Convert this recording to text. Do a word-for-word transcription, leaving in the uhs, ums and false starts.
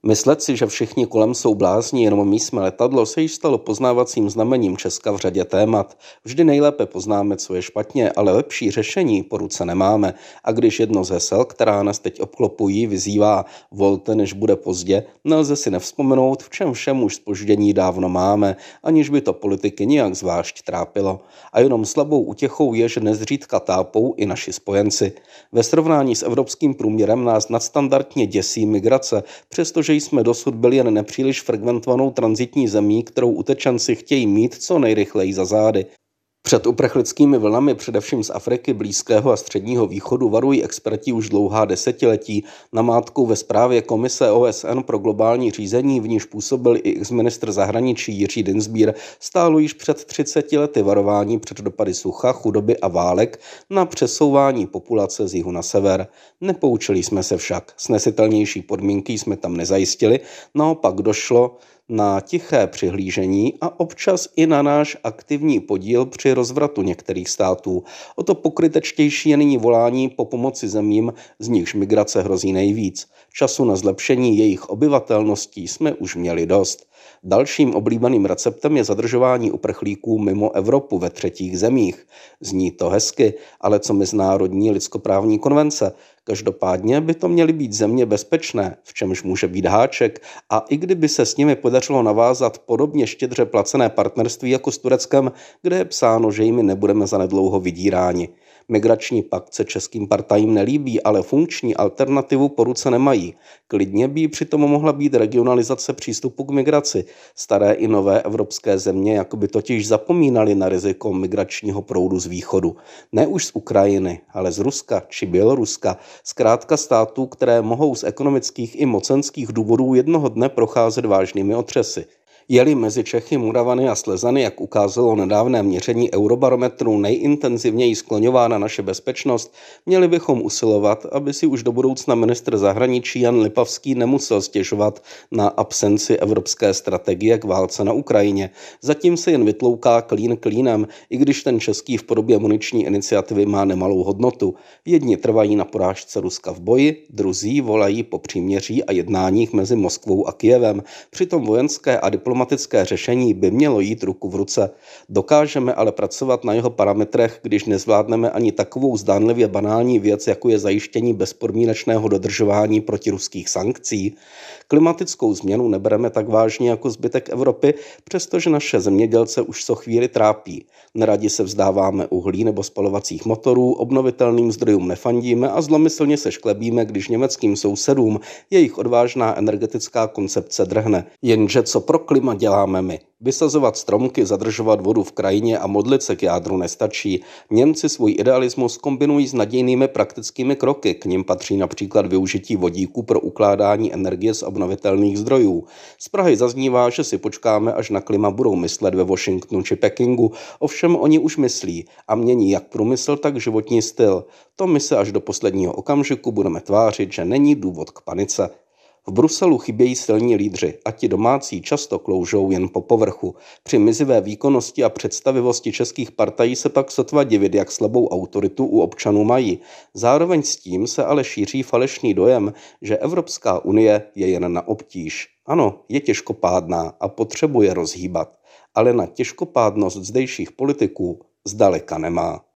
Myslet si, že všichni kolem jsou blázni, jenom my jsme letadlo, se již stalo poznávacím znamením Česka v řadě témat. Vždy nejlépe poznáme, co je špatně, ale lepší řešení po ruce nemáme. A když jedno z hesel, která nás teď obklopují, vyzývá volte, než bude pozdě, nelze si nevzpomenout, v čem všem už zpoždění dávno máme, aniž by to politiky nijak zvlášť trápilo. A jenom slabou útěchou je, že nezřídka tápou i naši spojenci. Ve srovnání s evropským průměrem nás nadstandardně děsí migrace, přestože jsme dosud byli jen nepříliš frekventovanou tranzitní zemí, kterou utečenci chtějí mít co nejrychleji za zády. Před uprchlickými vlnami především z Afriky, Blízkého a Středního východu varují experti už dlouhá desetiletí. Namátkou ve zprávě Komise O S N pro globální řízení, v níž působil i exministr zahraničí Jiří Dienstbier, stálo již před třiceti lety varování před dopady sucha, chudoby a válek na přesouvání populace z jihu na sever. Nepoučili jsme se však. Snesitelnější podmínky jsme tam nezajistili, naopak došlo na tiché přihlížení a občas i na náš aktivní podíl při rozvratu některých států. O to pokrytečtější je nyní volání po pomoci zemím, z nichž migrace hrozí nejvíc. Času na zlepšení jejich obyvatelností jsme už měli dost. Dalším oblíbeným receptem je zadržování uprchlíků mimo Evropu ve třetích zemích. Zní to hezky, ale co mezinárodní lidskoprávní konvence? Každopádně by to měly být země bezpečné, v čemž může být háček, a i kdyby se s nimi podařilo navázat podobně štědře placené partnerství jako s Tureckem, kde je psáno, že jimi nebudeme zanedlouho vydíráni. Migrační pakt se českým partajím nelíbí, ale funkční alternativu po ruce nemají. Klidně by přitom mohla být regionalizace přístupu k migraci. Staré i nové evropské země jako by totiž zapomínaly na riziko migračního proudu z východu. Ne už z Ukrajiny, ale z Ruska či Běloruska. Zkrátka států, které mohou z ekonomických i mocenských důvodů jednoho dne procházet vážnými otřesy. Je-li mezi Čechy, Moravany a Slezany, jak ukázalo nedávné měření Eurobarometru, nejintenzivněji skloňována naše bezpečnost, měli bychom usilovat, aby si už do budoucna ministr zahraničí Jan Lipavský nemusel stěžovat na absenci evropské strategie k válce na Ukrajině. Zatím se jen vytlouká klín klínem, i když ten český v podobě muniční iniciativy má nemalou hodnotu. Jedni trvají na porážce Ruska v boji, druzí volají po příměří a jednáních mezi Moskvou a Kyjevem. Přitom vojenské a diplomatické Diplomatické řešení by mělo jít ruku v ruce. Dokážeme ale pracovat na jeho parametrech, když nezvládneme ani takovou zdánlivě banální věc, jako je zajištění bezpodmínečného dodržování protiruských sankcí. Klimatickou změnu nebereme tak vážně jako zbytek Evropy, přestože naše zemědělce už co chvíli trápí. Neradi se vzdáváme uhlí nebo spalovacích motorů, obnovitelným zdrojům nefandíme a zlomyslně se šklebíme, když německým sousedům jejich odvážná energetická koncepce drhne. Jenže co pro klima děláme my? Vysazovat stromky, zadržovat vodu v krajině a modlit se k jádru nestačí. Němci svůj idealismus kombinují s nadějnými praktickými kroky. K nim patří například využití vodíku pro ukládání energie z obnovitelných zdrojů. Z Prahy zaznívá, že si počkáme, až na klima budou myslet ve Washingtonu či Pekingu. Ovšem oni už myslí a mění jak průmysl, tak životní styl. To my se až do posledního okamžiku budeme tvářit, že není důvod k panice. V Bruselu chybějí silní lídři a ti domácí často kloužou jen po povrchu. Při mizivé výkonnosti a představivosti českých partají se pak sotva divit, jak slabou autoritu u občanů mají. Zároveň s tím se ale šíří falešný dojem, že Evropská unie je jen na obtíž. Ano, je těžkopádná a potřebuje rozhýbat, ale na těžkopádnost zdejších politiků zdaleka nemá.